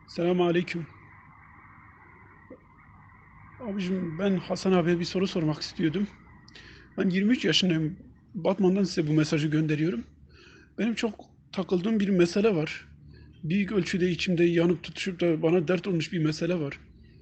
Selamun aleyküm. Abicim ben Hasan abiye bir soru sormak istiyordum. Ben 23 yaşındayım. Batman'dan size bu mesajı gönderiyorum. Benim çok takıldığım bir mesele var. Büyük ölçüde içimde yanıp tutuşup da bana dert olmuş bir mesele var.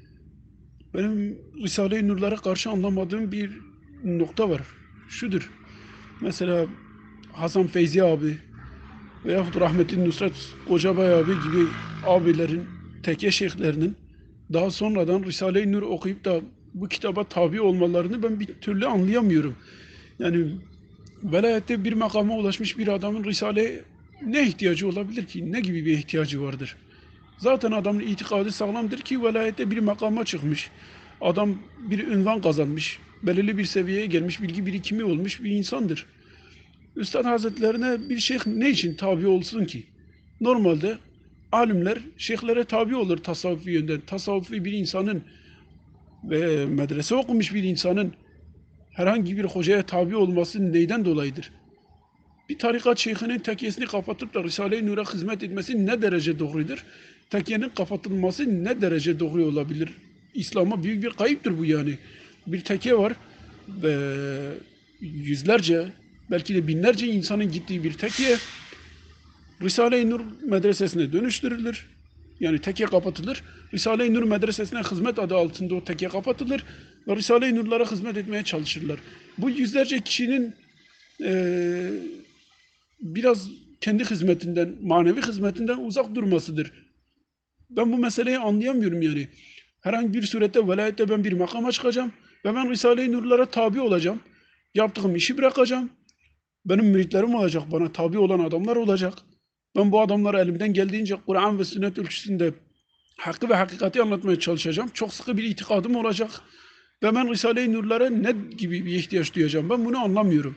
Benim Risale-i Nurlara karşı anlamadığım bir nokta var. Şudur. Mesela Hasan Feyzi abi veyahut rahmetli Nusret Kocabay abi gibi abilerin, tekke şeyhlerinin daha sonradan Risale-i Nur okuyup da bu kitaba tabi olmalarını ben bir türlü anlayamıyorum. Yani velayette bir makama ulaşmış bir adamın Risale'ye ne ihtiyacı olabilir ki? Ne gibi bir ihtiyacı vardır? Zaten adamın itikadı sağlamdır ki velayette bir makama çıkmış. Adam bir ünvan kazanmış. Belirli bir seviyeye gelmiş, bilgi birikimi olmuş bir insandır. Üstad Hazretlerine bir şeyh ne için tabi olsun ki? Normalde alimler şeyhlere tabi olur tasavvufi yönden. Tasavvufi bir insanın ve medrese okumuş bir insanın herhangi bir hocaya tabi olması neyden dolayıdır? Bir tarikat şeyhinin tekkesini kapatıp da Risale-i Nur'a hizmet etmesi ne derece doğrudur? Tekkenin kapatılması ne derece doğru olabilir? İslam'a büyük bir kayıptır bu yani. Bir tekke var ve yüzlerce belki de binlerce insanın gittiği bir tekke Risale-i Nur medresesine dönüştürülür. Yani tekke kapatılır. Risale-i Nur medresesine hizmet adı altında o tekke kapatılır ve Risale-i Nur'lara hizmet etmeye çalışırlar. Bu yüzlerce kişinin eee, biraz kendi hizmetinden, manevi hizmetinden uzak durmasıdır. Ben bu meseleyi anlayamıyorum yani. Herhangi bir surette velayette ben bir makama çıkacağım ve ben Risale-i Nur'lara tabi olacağım. Yaptığım işi bırakacağım. Benim müritlerim olacak, bana tabi olan adamlar olacak. Ben bu adamlara elimden geldiğince Kur'an ve sünnet ölçüsünde hakkı ve hakikati anlatmaya çalışacağım. Çok sıkı bir itikadım olacak. Ve ben Risale-i Nur'lara ne gibi bir ihtiyaç duyacağım? Ben bunu anlamıyorum.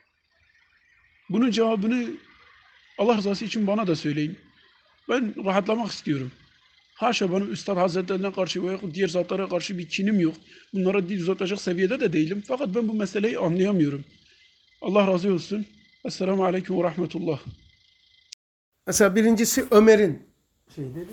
Bunun cevabını Allah rızası için bana da söyleyin. Ben rahatlamak istiyorum. Haşa benim Üstad Hazretlerine karşı veya diğer zatlara karşı bir kinim yok. Bunlara dil uzatacak seviyede de değilim. Fakat ben bu meseleyi anlayamıyorum. Allah razı olsun. Esselamu Aleyküm ve Rahmetullah. Mesela birincisi Ömer'in şeyleri.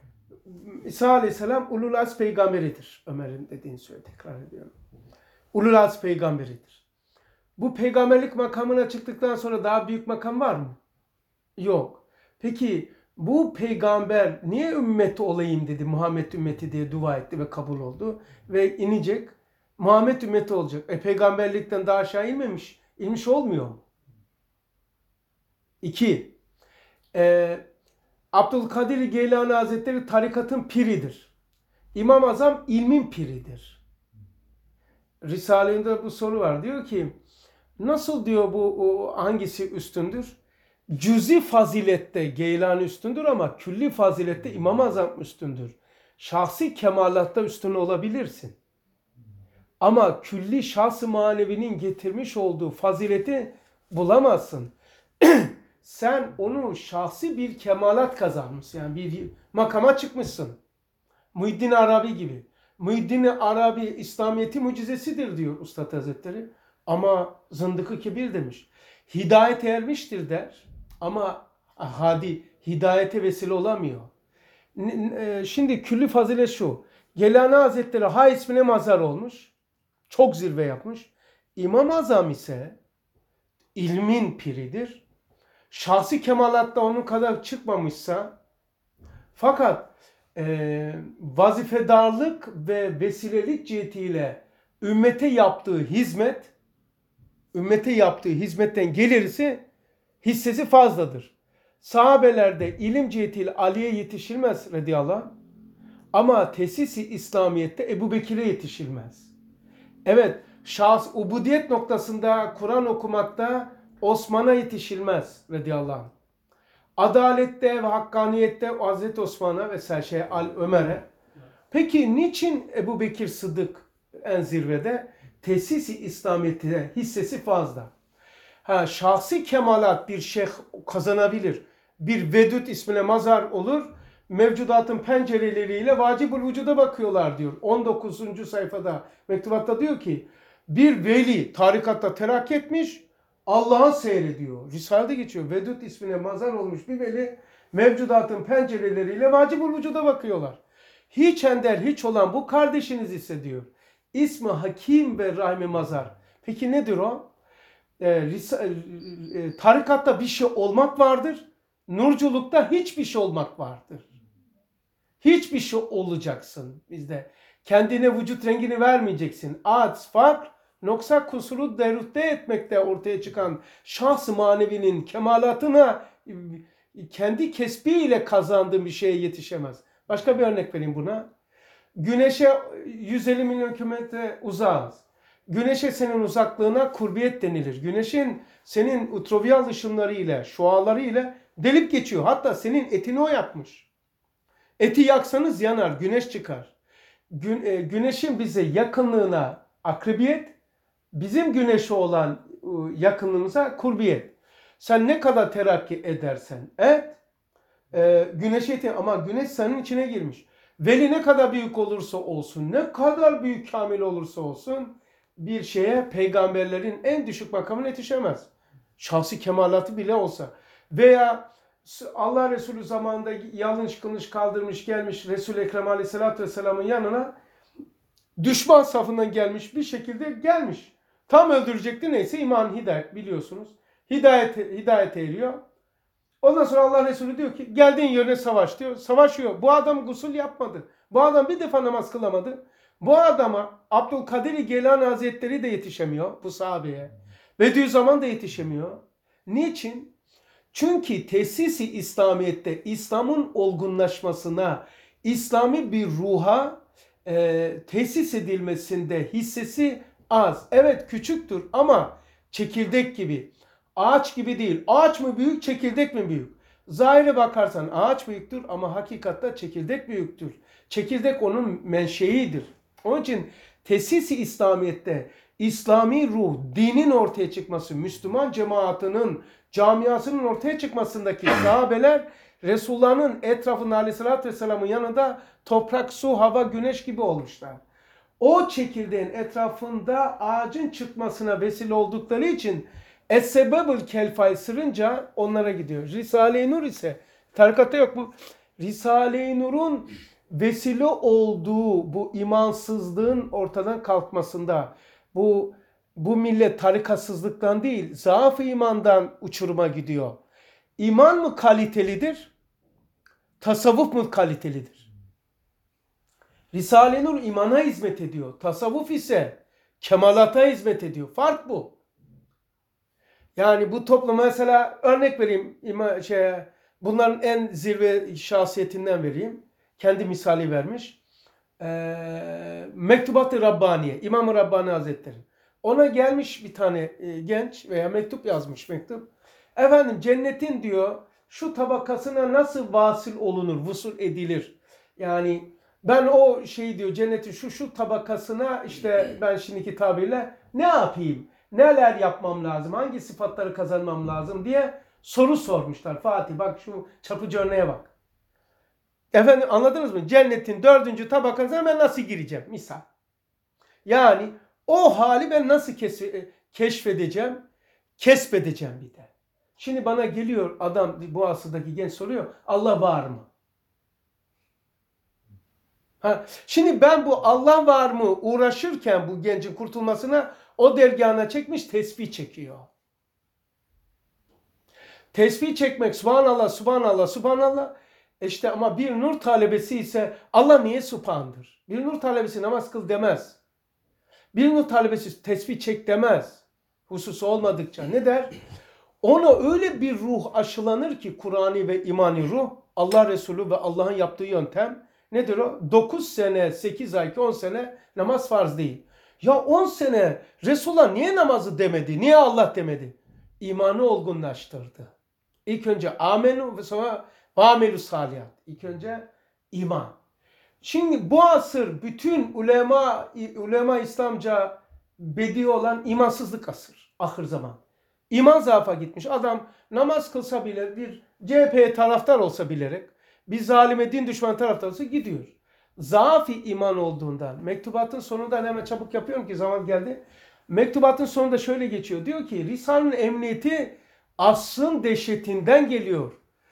İsa Aleyhisselam Ulul Azm peygamberidir. Ömer'in dediğini söyle tekrar ediyorum. Ulul Azm peygamberidir. Bu peygamberlik makamına çıktıktan sonra daha büyük makam var mı? Yok. Peki bu peygamber niye ümmet olayım dedi, Muhammed ümmeti diye dua etti ve kabul oldu. Ve inecek, Muhammed ümmeti olacak. Peygamberlikten daha aşağı inmemiş. İnmiş olmuyor mu? İki, Abdülkadir Geylani Hazretleri tarikatın piridir. İmam Azam ilmin piridir. Risale'inde bu soru var. Diyor ki nasıl diyor bu hangisi üstündür? Cüzi fazilette Geylani üstündür ama külli fazilette İmam Azam üstündür. Şahsi kemalatta üstün olabilirsin. Ama külli şahs-ı manevinin getirmiş olduğu fazileti bulamazsın. Sen onu şahsi bir kemalat kazanmışsın. Yani bir makama çıkmışsın. Muhyiddin Arabi gibi. Muhyiddin Arabi İslamiyet'i mucizesidir diyor Üstad Hazretleri. Ama zındıkı kebir demiş. Hidayet ermiştir der. Ama hadi hidayete vesile olamıyor. Şimdi külli fazilet şu. Gelani Hazretleri ha ismine mazhar olmuş. Çok zirve yapmış. İmam Azam ise ilmin piridir. Şahsi kemalatta onun kadar çıkmamışsa fakat vazifedarlık ve vesilelik cihetiyle ümmete yaptığı hizmetten gelirisi hissesi fazladır. Sahabelerde ilim cihetiyle Ali'ye yetişilmez radıyallahu anh. Ama tesisi İslamiyet'te Ebu Bekir'e yetişilmez. Evet, şahs ubudiyet noktasında Kur'an okumakta Osman'a yetişilmez radıyallahu anh. Adalette ve hakkaniyette Hazreti Osman'a vesaire Ömer'e. Peki niçin Ebu Bekir Sıddık en zirvede? Tesisi İslamiyet'te hissesi fazla. Şahsi kemalat bir şeyh kazanabilir. Bir vedud ismine mazhar olur. Mevcudatın pencereleriyle vacibül vücuda bakıyorlar diyor. 19. sayfada mektubatta diyor ki bir veli tarikatta terakki etmiş, Allah'ı seyrediyor. Risale'de geçiyor. Vedud ismine mazhar olmuş bir veli mevcudatın pencereleriyle vacibul vücuda bakıyorlar. Hiç ender hiç olan bu kardeşiniz ise diyor. İsmi Hakim ve Rahmi Mazar. Peki nedir o? Tarikatta bir şey olmak vardır. Nurculukta hiçbir şey olmak vardır. Hiçbir şey olacaksın bizde. Kendine vücut rengini vermeyeceksin. Aks, fark, noksa kusuru derütte etmekte ortaya çıkan şahs-ı manevinin kemalatına kendi kesbiyle kazandığı bir şeye yetişemez. Başka bir örnek vereyim buna. Güneşe 150 milyon kilometre uzağız. Güneşe senin uzaklığına kurbiyet denilir. Güneşin senin ultraviyol ışınlarıyla, şualarıyla delip geçiyor. Hatta senin etini o yapmış. Eti yaksanız yanar, güneş çıkar. Güneşin bize yakınlığına akribiyet, bizim güneşe olan yakınlığımıza kurbiyet. Sen ne kadar terakki edersen et, güneşe etin ama güneş senin içine girmiş. Veli ne kadar büyük olursa olsun, ne kadar büyük kamil olursa olsun bir şeye peygamberlerin en düşük makamına yetişemez. Şahsi kemalatı bile olsa. Veya Allah Resulü zamanında yanlış kılıç kaldırmış gelmiş Resul-i Ekrem Aleyhisselatü Vesselam'ın yanına düşman safından gelmiş bir şekilde gelmiş. Tam öldürecekti neyse iman hidayet biliyorsunuz. Hidayet eriyor. Ondan sonra Allah Resulü diyor ki geldiğin yerine savaş diyor. Savaşıyor. Bu adam gusül yapmadı. Bu adam bir defa namaz kılamadı. Bu adama Abdülkadir Geylani Hazretleri de yetişemiyor bu sahabeye. Bediüzzaman da yetişemiyor. Niçin? Çünkü tesis-i İslamiyet'te İslam'ın olgunlaşmasına, İslami bir ruha tesis edilmesinde hissesi az. Evet küçüktür ama çekirdek gibi. Ağaç gibi değil. Ağaç mı büyük, çekirdek mi büyük? Zahire bakarsan ağaç büyüktür ama hakikatte çekirdek büyüktür. Çekirdek onun menşeidir. Onun için tesis-i İslamiyet'te İslami ruh, dinin ortaya çıkması, Müslüman cemaatinin, camiasının ortaya çıkmasındaki sahabeler Resulullah'ın etrafında Aleyhisselatü Vesselam'ın yanında toprak, su, hava, güneş gibi olmuşlar. O çekirdeğin etrafında ağacın çıkmasına vesile oldukları için Es-sebebül kelfay sırınca onlara gidiyor. Risale-i Nur ise tarikatta yok bu. Risale-i Nur'un vesile olduğu bu imansızlığın ortadan kalkmasında bu millet tarikatsızlıktan değil zaaf-ı imandan uçuruma gidiyor. İman mı kalitelidir? Tasavvuf mu kalitelidir? Risale-i Nur imana hizmet ediyor. Tasavvuf ise kemalata hizmet ediyor. Fark bu. Yani bu toplum mesela örnek vereyim bunların en zirve şahsiyetinden vereyim. Kendi misali vermiş. Mektubat-ı Rabbaniye, İmam-ı Rabbani Hazretleri. Ona gelmiş bir tane genç veya mektup yazmış mektup. Efendim cennetin diyor şu tabakasına nasıl vasıl olunur, vusul edilir. Yani ben o diyor cennetin şu tabakasına işte ben şimdiki tabirle ne yapayım? Neler yapmam lazım? Hangi sıfatları kazanmam lazım diye soru sormuşlar. Fatih bak şu çapıcı örneğe bak. Efendim anladınız mı? Cennetin 4. tabakasına ben nasıl gireceğim? Misal. Yani o hali ben nasıl keşfedeceğim? Kesbedeceğim bir de. Şimdi bana geliyor adam bu asırdaki genç soruyor. Allah var mı? Şimdi ben bu Allah var mı uğraşırken bu gencin kurtulmasına o dergahına çekmiş tesbih çekiyor. Tesbih çekmek subhanallah subhanallah subhanallah. İşte ama bir nur talebesi ise Allah niye subhandır? Bir nur talebesi namaz kıl demez. Bir nur talebesi tesbih çek demez. Hususu olmadıkça ne der? Ona öyle bir ruh aşılanır ki Kur'an'ı ve imani ruh Allah Resulü ve Allah'ın yaptığı yöntem nedir o? 9 sene 8 ay 10 sene namaz farz değil. Ya 10 sene Resulullah niye namazı demedi? Niye Allah demedi? İmanı olgunlaştırdı. İlk önce amenu ve sonra amelu saliyat. İlk önce iman. Şimdi bu asır bütün ulema İslamca bedi olan imansızlık asır. Ahir zaman. İman zaafa gitmiş. Adam namaz kılsa bile bir CHP'ye taraftar olsa bilerek bir zalime din düşman taraftar olsa gidiyor. Zaaf-ı iman olduğundan mektubatın sonunda hemen çabuk yapıyorum ki zaman geldi. Mektubatın sonunda şöyle geçiyor. Diyor ki Risale'nin emniyeti asrın dehşetinden geliyor.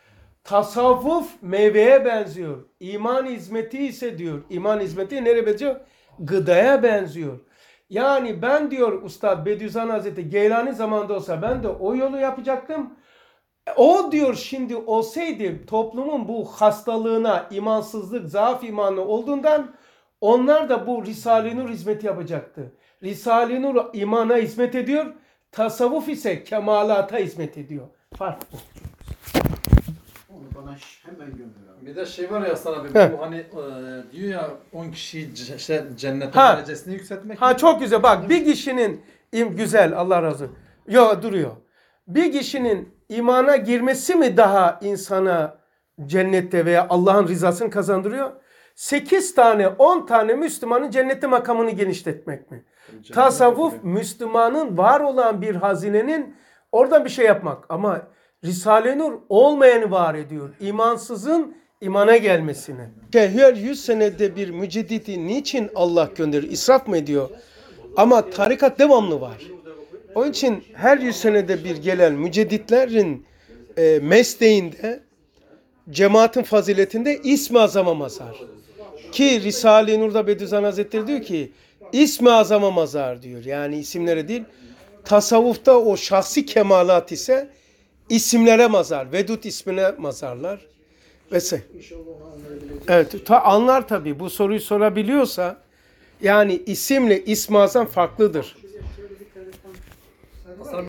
Tasavvuf meyveye benziyor. İman hizmeti ise diyor. İman hizmeti nereye benziyor? Gıdaya benziyor. Yani ben diyor Üstad Bediüzzaman Hazretleri Geylani zamanında olsa ben de o yolu yapacaktım. O diyor şimdi olsaydı toplumun bu hastalığına, imansızlık, zaaf imanı olduğundan onlar da bu Risale-i Nur hizmeti yapacaktı. Risale-i Nur imana hizmet ediyor. Tasavvuf ise kemalata hizmet ediyor. Fark bu. Onu bana hemen gönder abi. Bir de şey var ya Hasan abi, Heh. bu hani diyor ya 10 kişiyi cennete Ha. derecesine yükseltmek. Ha çok güzel. Bak bir kişinin güzel Allah razı olsun. Yok duruyor. Bir kişinin imana girmesi mi daha insana cennette veya Allah'ın rızasını kazandırıyor? 8 tane 10 tane Müslümanın cennette makamını genişletmek mi? Tasavvuf Müslümanın var olan bir hazinenin oradan bir şey yapmak. Ama Risale-i Nur olmayanı var ediyor. İmansızın imana gelmesini. Her 100 senede bir müceddidi niçin Allah gönderir? İsraf mı ediyor? Ama tarikat devamlı var. Onun için her 100 senede bir gelen mücedditlerin mesleğinde, cemaatin faziletinde ismi azama mazhar. Ki Risale-i Nur'da Bediüzzaman Hazretleri diyor ki ismi azama mazhar diyor. Yani isimlere değil. Tasavvufta o şahsi kemalat ise isimlere mazhar. Vedud ismine mazharlar. Vesaire. Evet, anlar tabii. Bu soruyu sorabiliyorsa yani isimle ismi azam farklıdır.